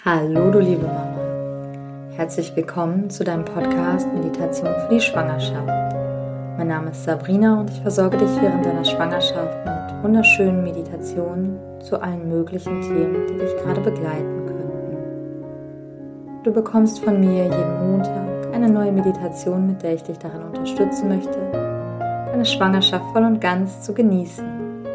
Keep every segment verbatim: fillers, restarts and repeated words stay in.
Hallo du liebe Mama, herzlich willkommen zu deinem Podcast Meditation für die Schwangerschaft. Mein Name ist Sabrina und ich versorge dich während deiner Schwangerschaft mit wunderschönen Meditationen zu allen möglichen Themen, die dich gerade begleiten könnten. Du bekommst von mir jeden Montag eine neue Meditation, mit der ich dich darin unterstützen möchte, deine Schwangerschaft voll und ganz zu genießen.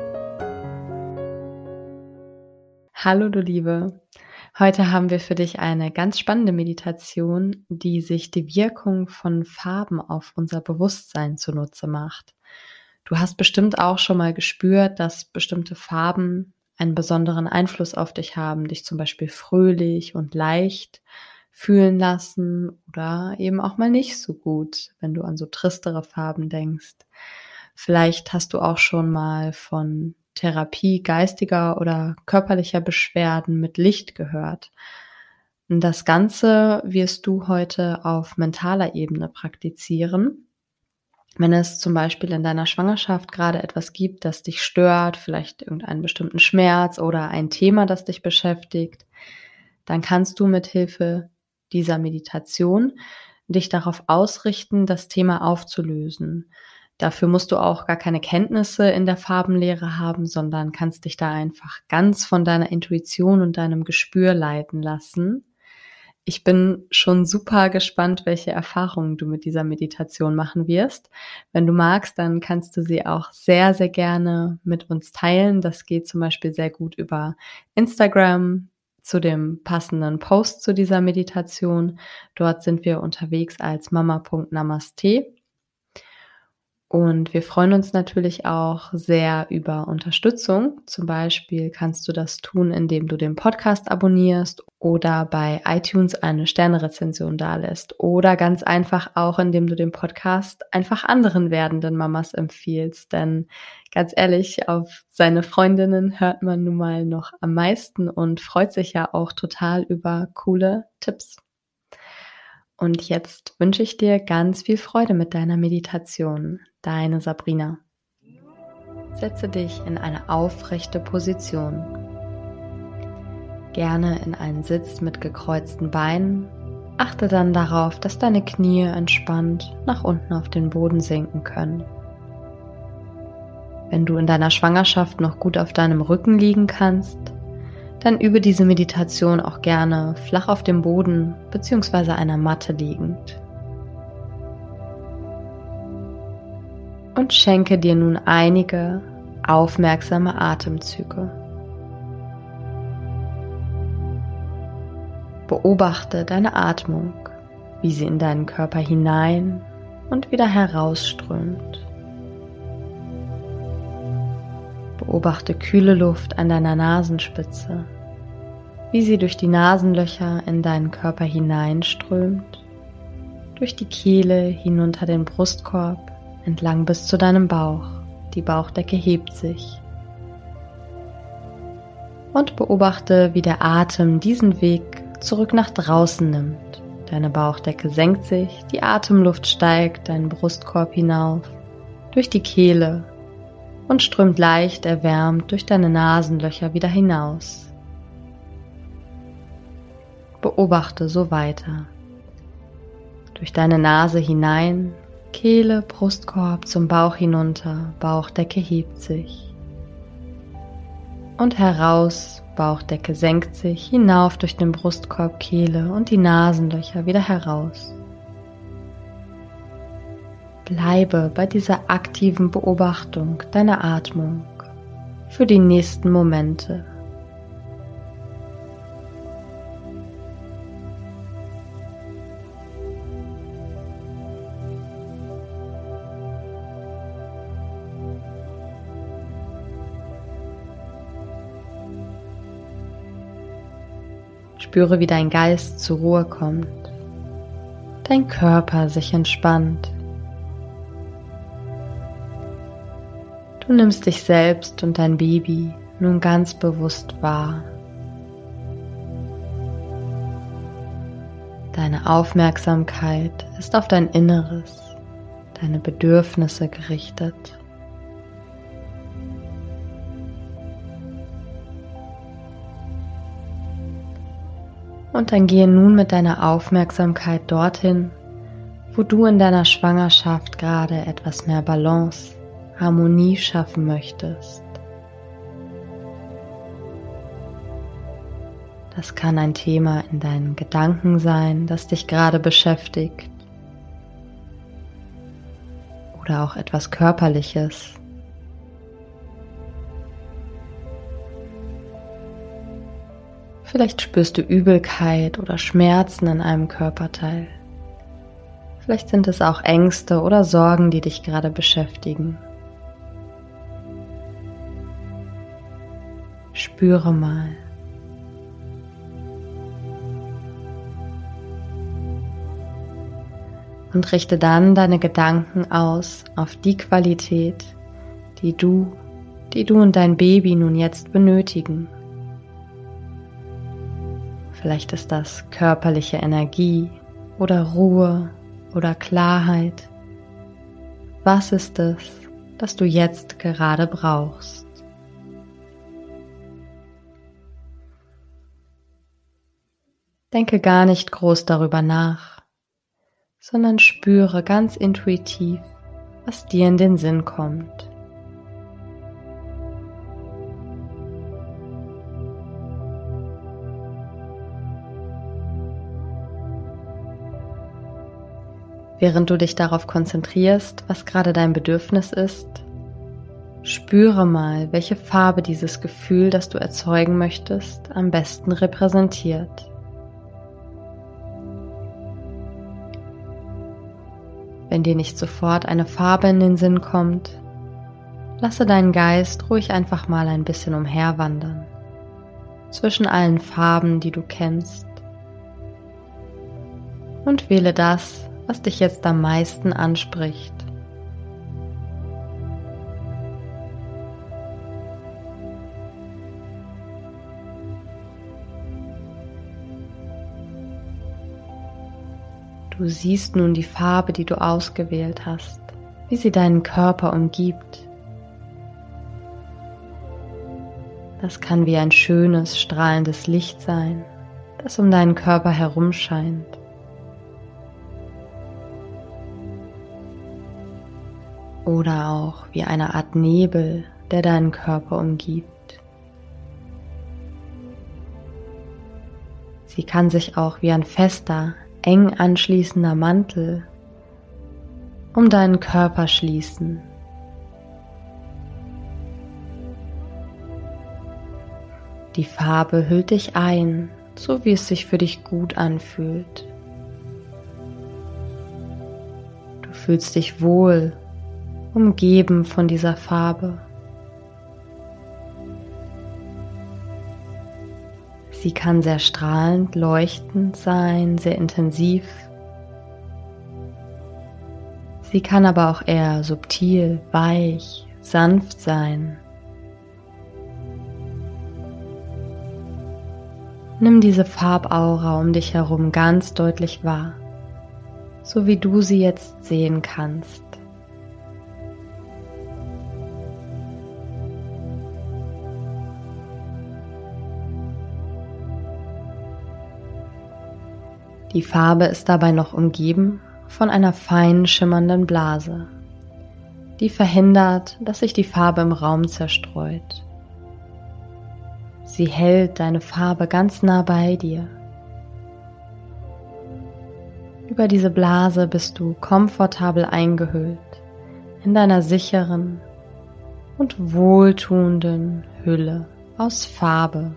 Hallo du Liebe! Heute haben wir für dich eine ganz spannende Meditation, die sich die Wirkung von Farben auf unser Bewusstsein zunutze macht. Du hast bestimmt auch schon mal gespürt, dass bestimmte Farben einen besonderen Einfluss auf dich haben, dich zum Beispiel fröhlich und leicht fühlen lassen oder eben auch mal nicht so gut, wenn du an so tristere Farben denkst. Vielleicht hast du auch schon mal von Therapie geistiger oder körperlicher Beschwerden mit Licht gehört. Und das Ganze wirst du heute auf mentaler Ebene praktizieren. Wenn es zum Beispiel in deiner Schwangerschaft gerade etwas gibt, das dich stört, vielleicht irgendeinen bestimmten Schmerz oder ein Thema, das dich beschäftigt, dann kannst du mit Hilfe dieser Meditation dich darauf ausrichten, das Thema aufzulösen. Dafür musst du auch gar keine Kenntnisse in der Farbenlehre haben, sondern kannst dich da einfach ganz von deiner Intuition und deinem Gespür leiten lassen. Ich bin schon super gespannt, welche Erfahrungen du mit dieser Meditation machen wirst. Wenn du magst, dann kannst du sie auch sehr, sehr gerne mit uns teilen. Das geht zum Beispiel sehr gut über Instagram zu dem passenden Post zu dieser Meditation. Dort sind wir unterwegs als mama punkt namaste. Und wir freuen uns natürlich auch sehr über Unterstützung. Zum Beispiel kannst du das tun, indem du den Podcast abonnierst oder bei iTunes eine Sternerezension dalässt. Oder ganz einfach auch, indem du den Podcast einfach anderen werdenden Mamas empfiehlst. Denn ganz ehrlich, auf seine Freundinnen hört man nun mal noch am meisten und freut sich ja auch total über coole Tipps. Und jetzt wünsche ich dir ganz viel Freude mit deiner Meditation. Deine Sabrina. Setze dich in eine aufrechte Position. Gerne in einen Sitz mit gekreuzten Beinen. Achte dann darauf, dass deine Knie entspannt nach unten auf den Boden sinken können. Wenn du in deiner Schwangerschaft noch gut auf deinem Rücken liegen kannst, dann übe diese Meditation auch gerne flach auf dem Boden bzw. einer Matte liegend. Und schenke dir nun einige aufmerksame Atemzüge. Beobachte deine Atmung, wie sie in deinen Körper hinein und wieder herausströmt. Beobachte kühle Luft an deiner Nasenspitze, wie sie durch die Nasenlöcher in deinen Körper hineinströmt, durch die Kehle hinunter den Brustkorb, entlang bis zu deinem Bauch. Die Bauchdecke hebt sich. Und beobachte, wie der Atem diesen Weg zurück nach draußen nimmt. Deine Bauchdecke senkt sich, die Atemluft steigt deinen Brustkorb hinauf, durch die Kehle und strömt leicht erwärmt durch deine Nasenlöcher wieder hinaus. Beobachte so weiter. Durch deine Nase hinein, Kehle, Brustkorb zum Bauch hinunter, Bauchdecke hebt sich. Und heraus, Bauchdecke senkt sich, hinauf durch den Brustkorb, Kehle und die Nasenlöcher wieder heraus. Bleibe bei dieser aktiven Beobachtung deiner Atmung für die nächsten Momente. Spüre, wie dein Geist zur Ruhe kommt, dein Körper sich entspannt. Du nimmst dich selbst und dein Baby nun ganz bewusst wahr. Deine Aufmerksamkeit ist auf dein Inneres, deine Bedürfnisse gerichtet. Und dann gehe nun mit deiner Aufmerksamkeit dorthin, wo du in deiner Schwangerschaft gerade etwas mehr Balance, Harmonie schaffen möchtest. Das kann ein Thema in deinen Gedanken sein, das dich gerade beschäftigt. Oder auch etwas Körperliches. Vielleicht spürst du Übelkeit oder Schmerzen in einem Körperteil. Vielleicht sind es auch Ängste oder Sorgen, die dich gerade beschäftigen. Spüre mal. Und richte dann deine Gedanken aus auf die Qualität, die du, die du und dein Baby nun jetzt benötigen. Vielleicht ist das körperliche Energie oder Ruhe oder Klarheit. Was ist es, das du jetzt gerade brauchst? Denke gar nicht groß darüber nach, sondern spüre ganz intuitiv, was dir in den Sinn kommt. Während du dich darauf konzentrierst, was gerade dein Bedürfnis ist, spüre mal, welche Farbe dieses Gefühl, das du erzeugen möchtest, am besten repräsentiert. Wenn dir nicht sofort eine Farbe in den Sinn kommt, lasse deinen Geist ruhig einfach mal ein bisschen umherwandern, zwischen allen Farben, die du kennst, und wähle das, was dich jetzt am meisten anspricht. Du siehst nun die Farbe, die du ausgewählt hast, wie sie deinen Körper umgibt. Das kann wie ein schönes, strahlendes Licht sein, das um deinen Körper herum scheint. Oder auch wie eine Art Nebel, der deinen Körper umgibt. Sie kann sich auch wie ein fester, eng anschließender Mantel um deinen Körper schließen. Die Farbe hüllt dich ein, so wie es sich für dich gut anfühlt. Du fühlst dich wohl, umgeben von dieser Farbe. Sie kann sehr strahlend, leuchtend sein, sehr intensiv. Sie kann aber auch eher subtil, weich, sanft sein. Nimm diese Farbaura um dich herum ganz deutlich wahr, so wie du sie jetzt sehen kannst. Die Farbe ist dabei noch umgeben von einer feinen schimmernden Blase, die verhindert, dass sich die Farbe im Raum zerstreut. Sie hält deine Farbe ganz nah bei dir. Über diese Blase bist du komfortabel eingehüllt in deiner sicheren und wohltuenden Hülle aus Farbe.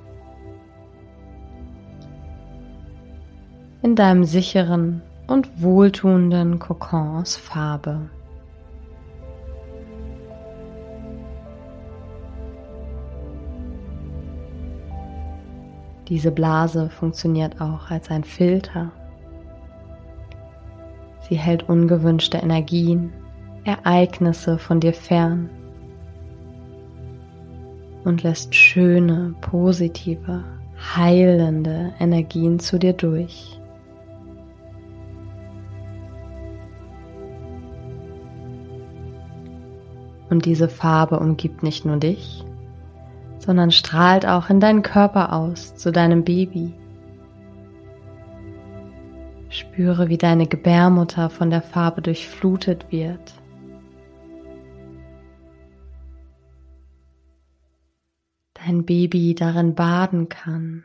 In deinem sicheren und wohltuenden Kokon aus Farbe. Diese Blase funktioniert auch als ein Filter. Sie hält ungewünschte Energien, Ereignisse von dir fern und lässt schöne, positive, heilende Energien zu dir durch. Und diese Farbe umgibt nicht nur dich, sondern strahlt auch in deinen Körper aus, zu deinem Baby. Spüre, wie deine Gebärmutter von der Farbe durchflutet wird. Dein Baby darin baden kann.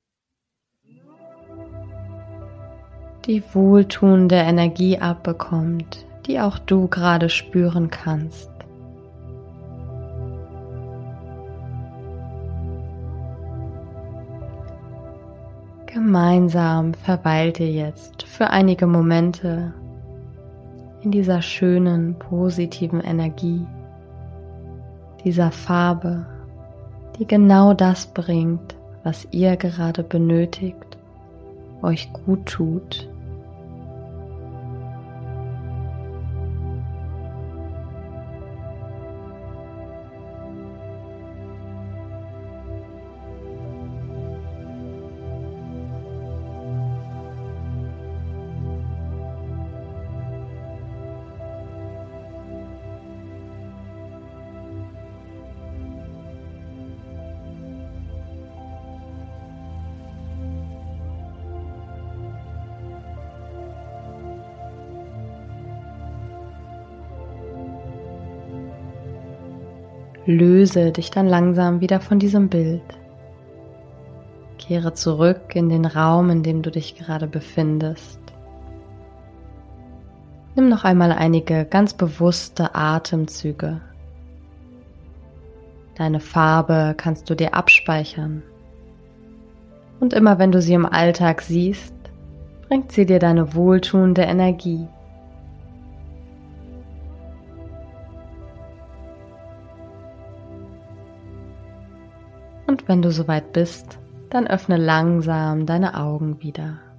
Die wohltuende Energie abbekommt, die auch du gerade spüren kannst. Gemeinsam verweilt ihr jetzt für einige Momente in dieser schönen, positiven Energie, dieser Farbe, die genau das bringt, was ihr gerade benötigt, euch gut tut. Löse dich dann langsam wieder von diesem Bild. Kehre zurück in den Raum, in dem du dich gerade befindest. Nimm noch einmal einige ganz bewusste Atemzüge. Deine Farbe kannst du dir abspeichern. Und immer wenn du sie im Alltag siehst, bringt sie dir deine wohltuende Energie. Und wenn du soweit bist, dann öffne langsam deine Augen wieder.